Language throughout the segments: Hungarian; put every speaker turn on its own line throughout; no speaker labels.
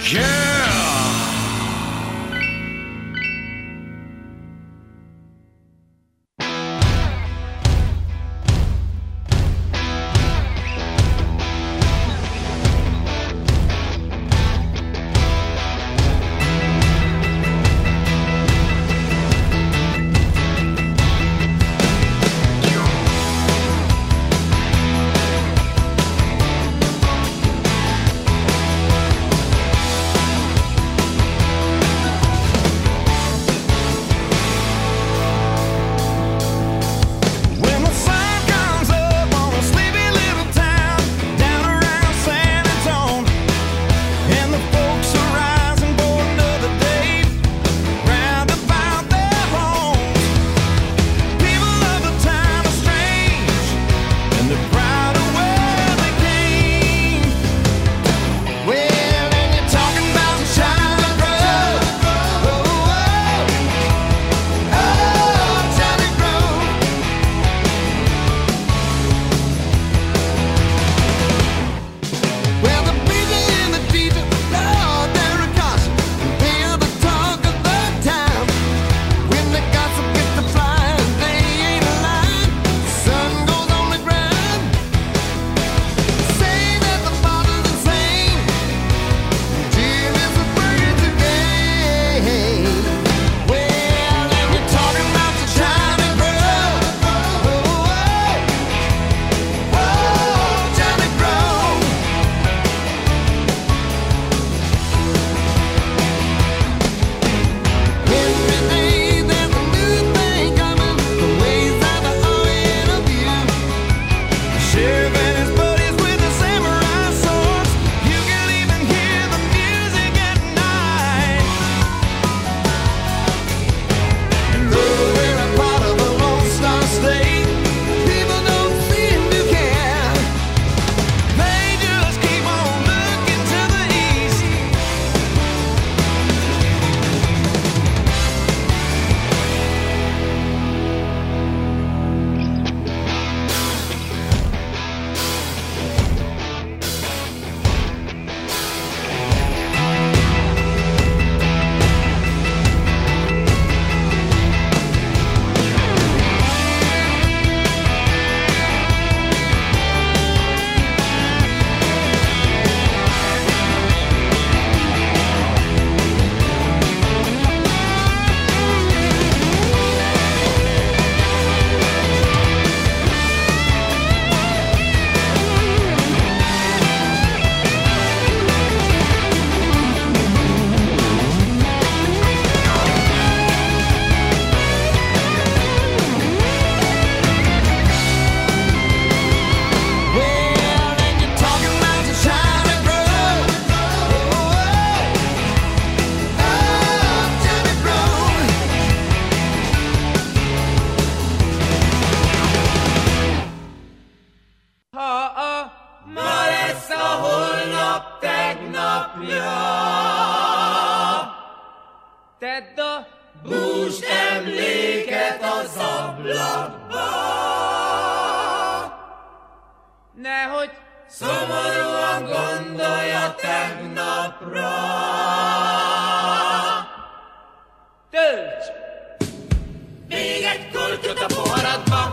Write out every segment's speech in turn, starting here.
Tedd a bús emléket az ablakba, nehogy szomorúan gondolja tegnapra. Tölts még egy kortyot a poharadba,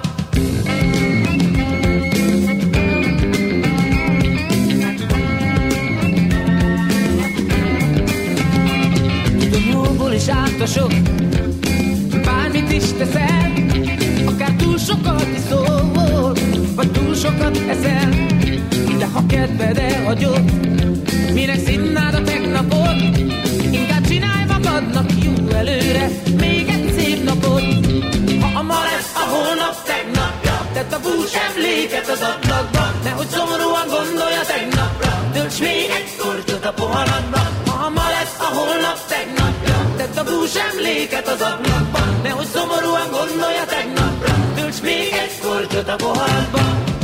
és átosok, bármit is teszel, akár túl sokat iszol, vagy túl sokat eszel, de ha kedved hagyod, minek színnád a tegnapot, inkább csinálj magadnak jó előre még egy szép napot. Ha a ma lesz a holnap tegnapja, tedd a bús emléket az ablakba, nehogy szomorúan gondolja tegnapra, tölts még egy kortyot a poharadba. Ha ma lesz a holnap tegnapja, tedd a bús emléket az ablakban, nehogy szomorúan gondolja tegnapra, tölts még egy kortyot a poharadba.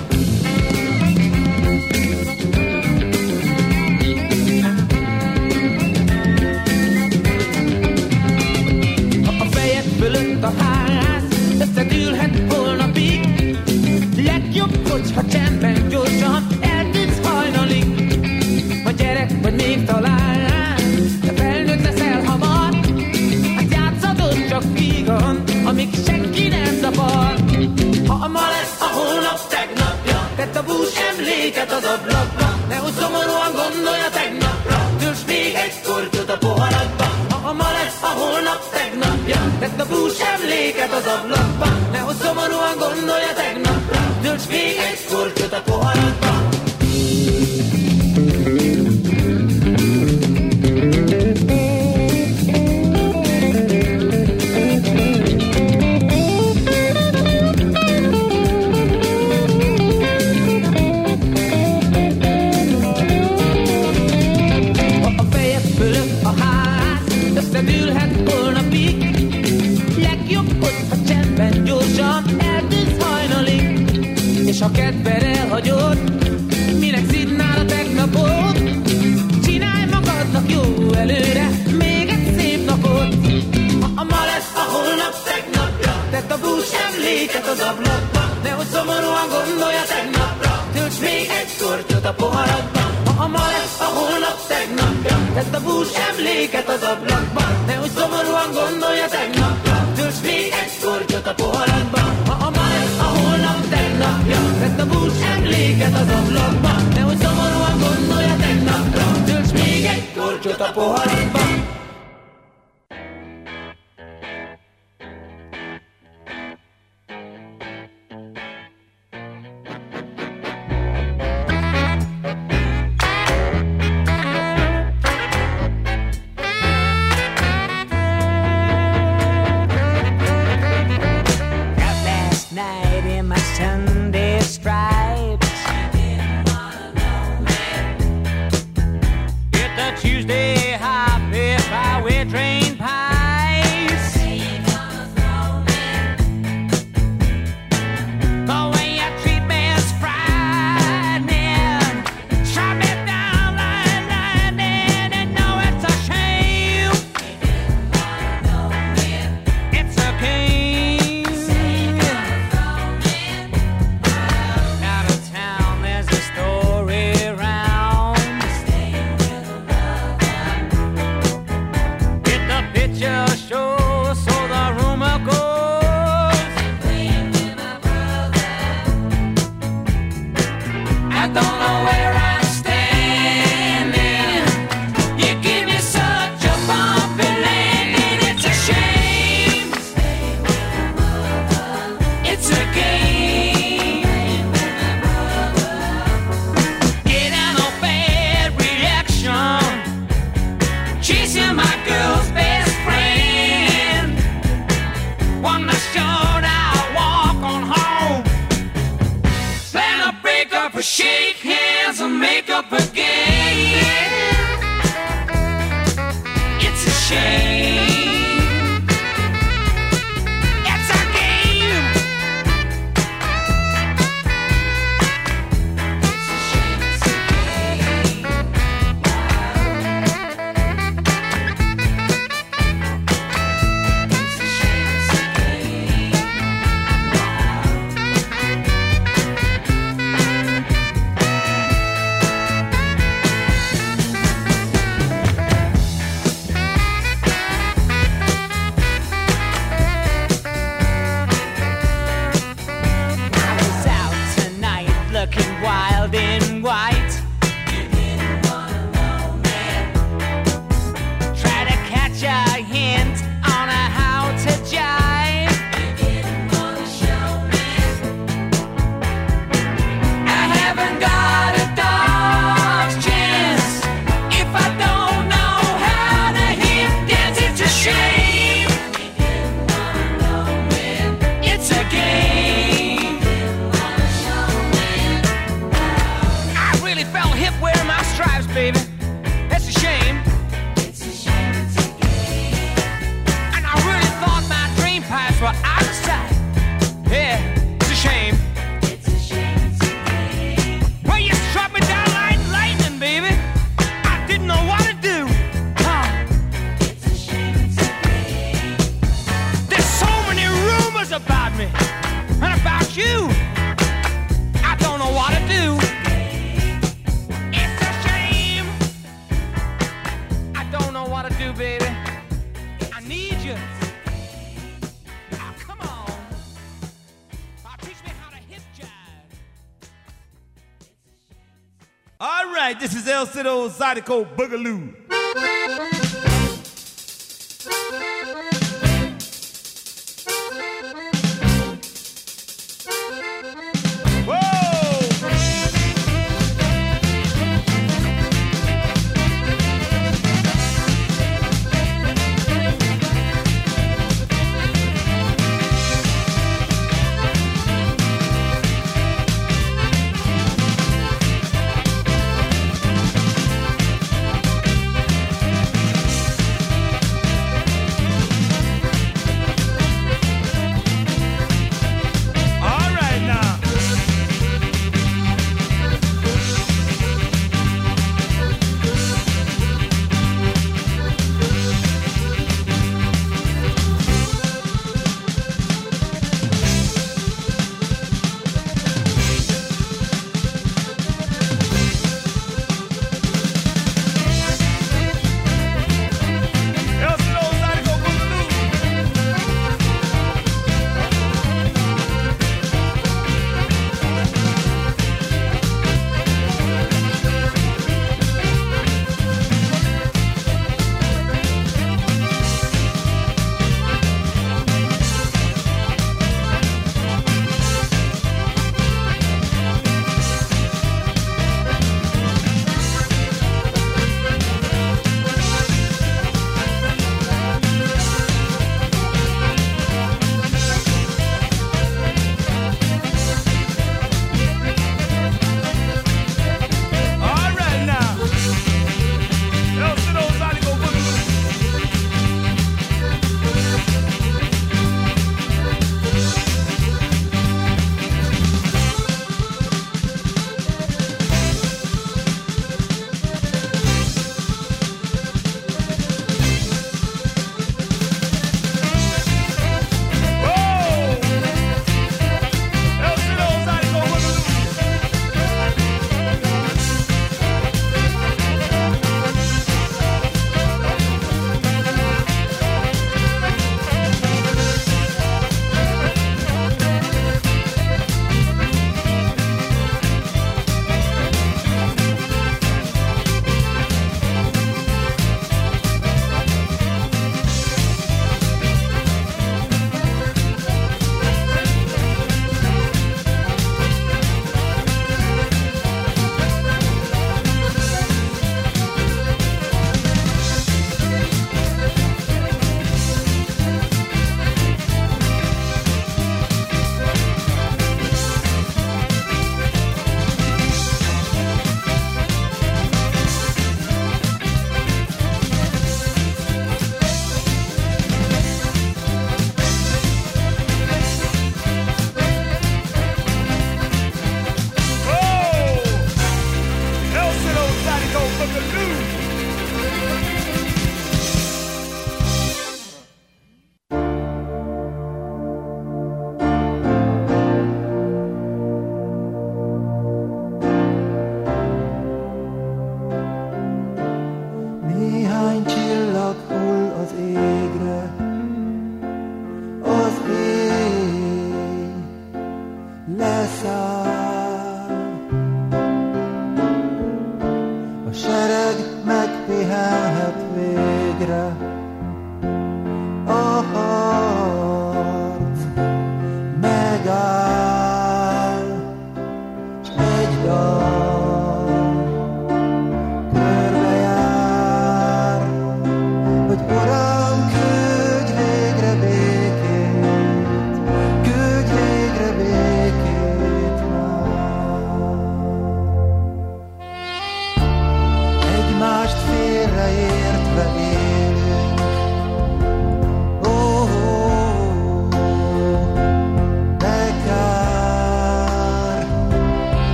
Ha a fejed fölött a ház összedűlhet holnapig, legjobb, hogyha csendben gyorsan eltűnsz hajnalig. Ha gyerek vagy még talán, emléket az ablakba, nehogy szomorúan gondolja tegnapra. Tölts még egy kortyot a poharadba, ha ma lesz a holnap tegnapja. Tedd a bús emléket az ablakba, nehogy szomorúan gondolja tegnapra. Tölts még egy kortyot a poharadba.
Összedülhet holnapig, legjobb, hogyha csendben gyorsan eltűnsz hajnalig. És ha kedved elhagyod, minek szidnál a tegnapot? Csinálj magadnak jó előre még egy szép napot. Ha ma lesz a holnap tegnapja, tedd a bús emléket az ablakba, nehogy szomorúan gondolja tegnapra. Tölts még egy kortyot a poharadba, ha ma lesz a holnap tegnapja. Tedd a bús emléket az ablakba, nehogy szomorúan gondolja tegnapra. Tölts még egy kortyot a poharadba, ha ma lesz a holnap tegnapja. Tedd a bús emléket az ablakba, nehogy szomorúan gondolja tegnapra. Tölts még egy kortyot a poharadba.
right, this is El Cido Zydeco Boogaloo.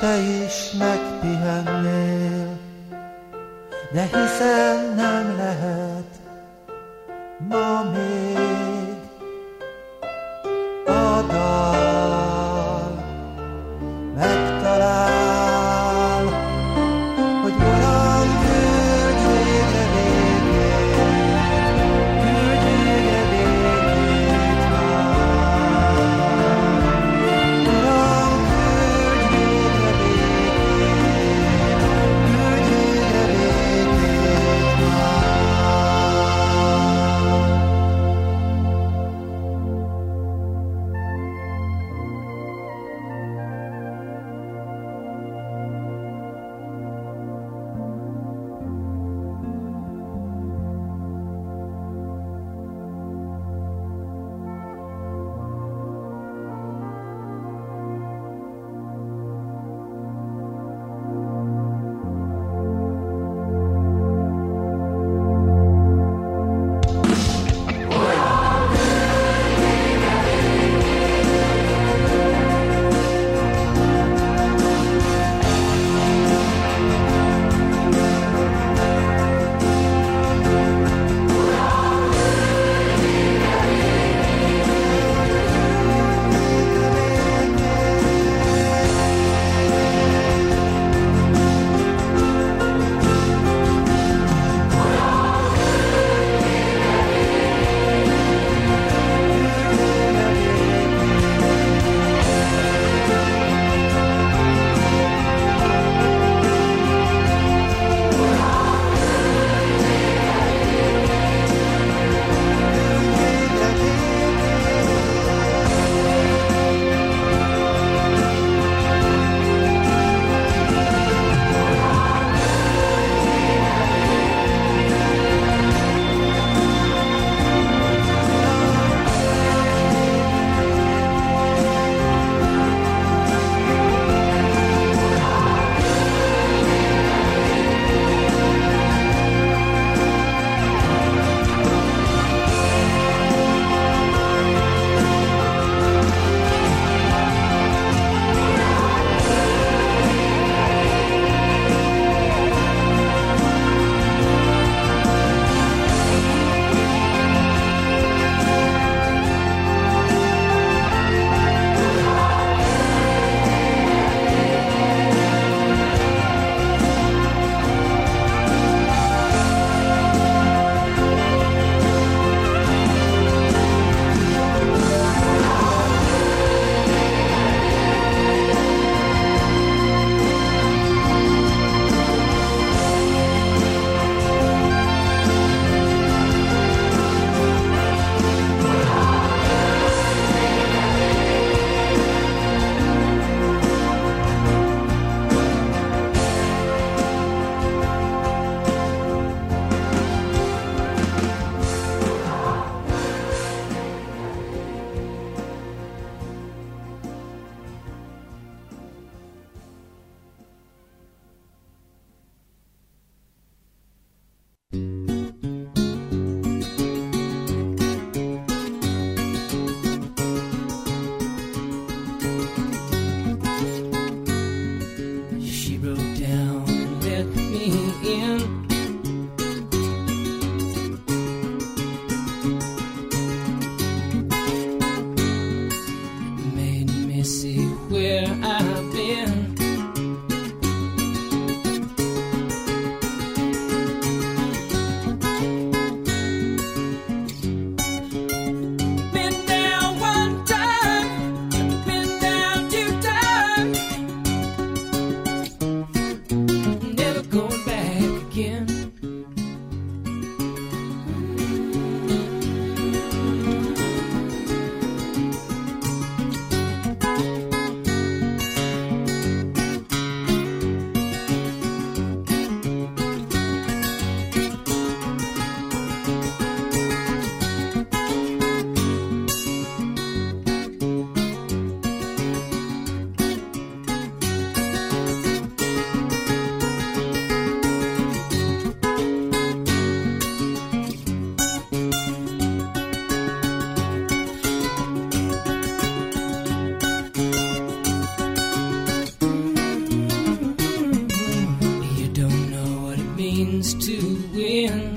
te is megpihennél, de hiszen nem lehet ma még a dal megtalál, hogy Uram, küldj végre békét, küldj végre békét már. Uram, küldj végre békét, küldj végre békét már.
means to win.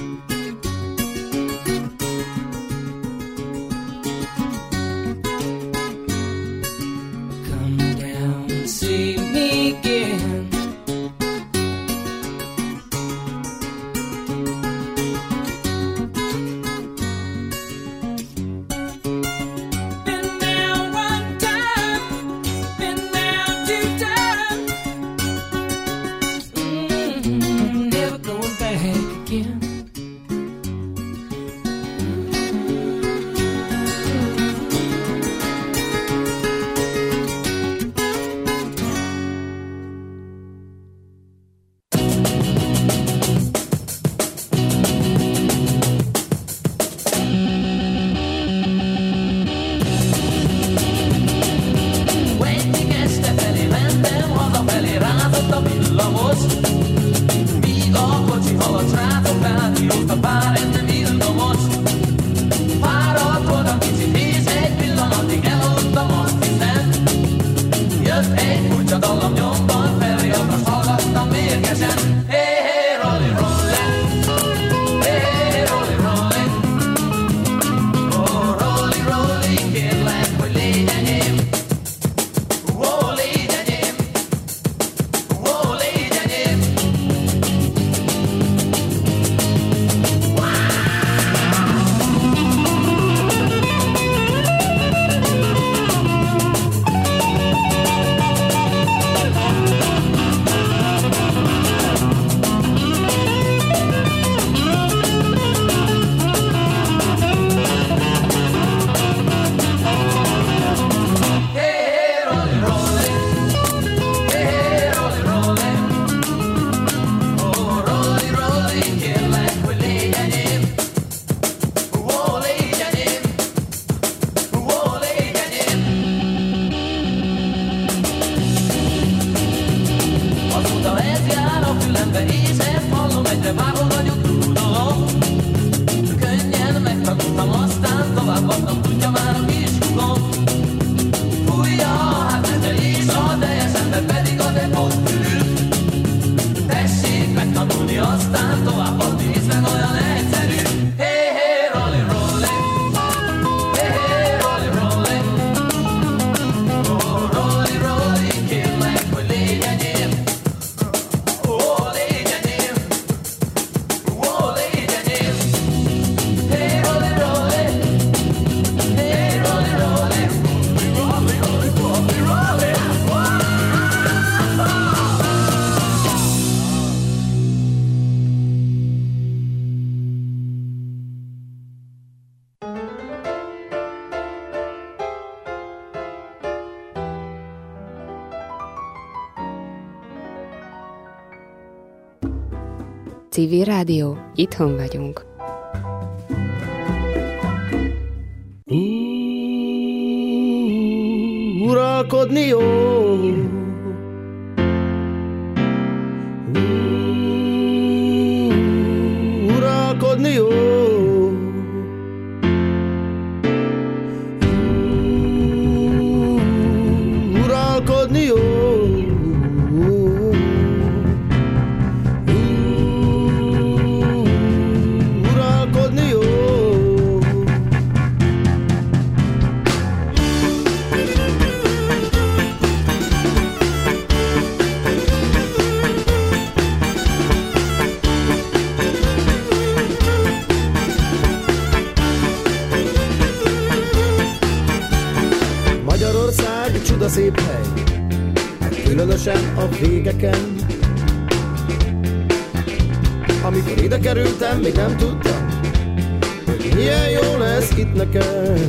Come down and see me again.
Civil Rádió, itthon vagyunk.
Uralkodni jó. Uralkodni jó. Uralkodni jó. Szép hely, különösen a végeken. Amikor ide kerültem, még nem tudtam, hogy milyen jó lesz itt nekem.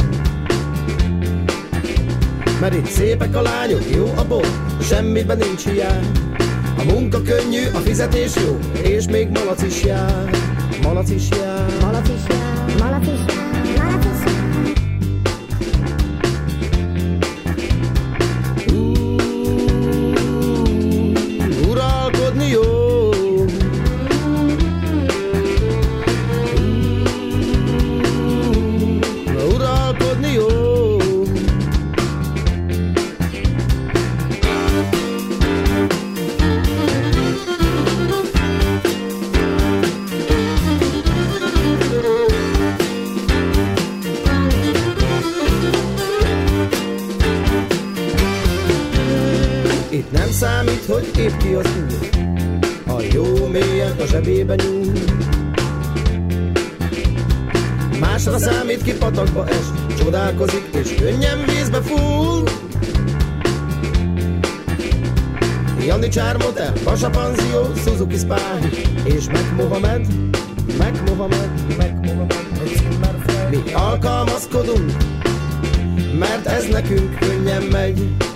Mert itt szépek a lányok, jó a bor, semmiben nincs hiány. A munka könnyű, a fizetés jó, és még malac is jár. Malac is jár. Malac is jár. Malac is jár. Malac is jár. Uralkodni jó. Uralkodni jó. hogy épp ki az úr, a jó mélyen a zsebébe nyúl. Másra számít, ki patakba es, csodálkozik és könnyen vízbe full. Jani Csármotel, Basa Panzió, Suzuki Spáhi és Meg Mohamed, egy címmel fel. Mi alkalmazkodunk, mert ez nekünk könnyen megy.